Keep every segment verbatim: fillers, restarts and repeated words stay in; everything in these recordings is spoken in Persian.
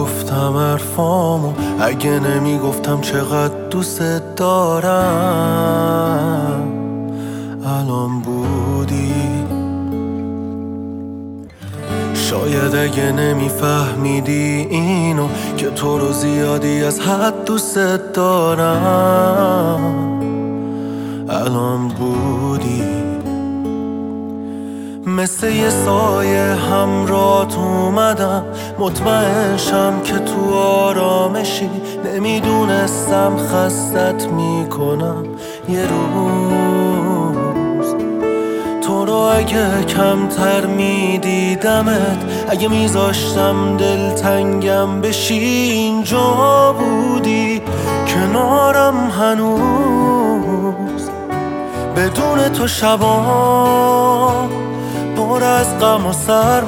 گفتم حرفامو، اگه نمیگفتم چقدر دوست دارم الان بودی. شاید اگه نمیفهمیدی اینو که تو رو زیادی از حد دوست دارم الان بودی. مثل یه سایه همراهت اومدم، مطمئن شم که تو آرامشی. نمیدونستم خستت میکنم یه روز. تو رو اگه کمتر میدیدمت، اگه میذاشتم دلتنگم بشی، اینجا بودی کنارم هنوز. بدون تو شبام پر از غم و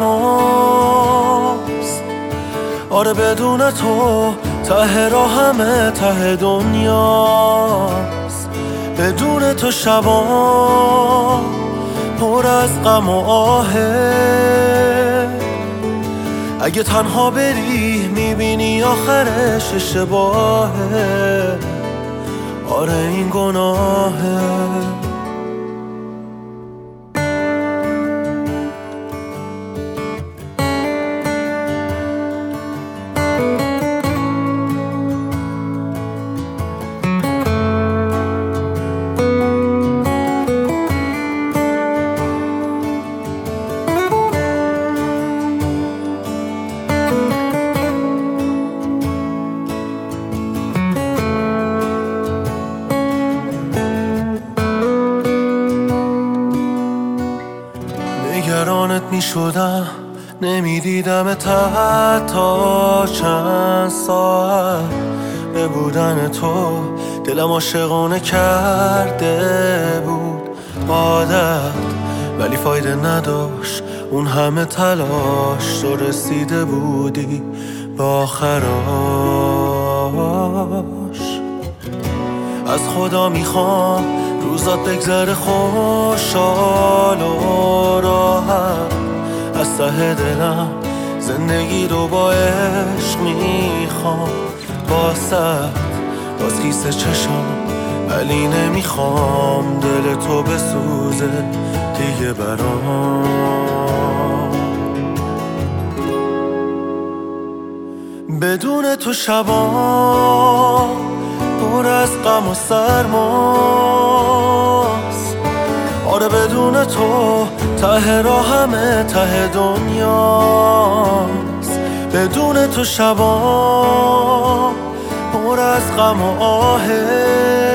سرماست. آره بدون تو ته راه همه ته دنیاست. بدون تو شبام پر از غم و آهه. اگه تنها بری میبینی آخرش اشتباهه. آره این گناهه. نگرانت می شدم، نمیدیدم تا چند ساعت. به بودن تو دلم عاشقانه کرده بود عادت، ولی فایده نداشت اون همه تلاش. تو رسیده بودی به آخراش. از خدا میخوام روزات بگذره خوشحال و راحت. از ته دلم زندگی رو با عشق میخوام باست. باز کیسه چشم ولی نمیخوام دل تو بسوزه دیگه برام. بدون تو شبام پر از غم و سرماست. آره بدون تو ته راه همه ته دنیاست. بدون تو شبام پر از غم و آهه.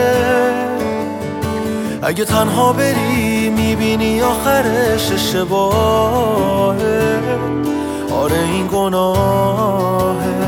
اگه تنها بری میبینی آخرش اشتباهه. آره این گناهه.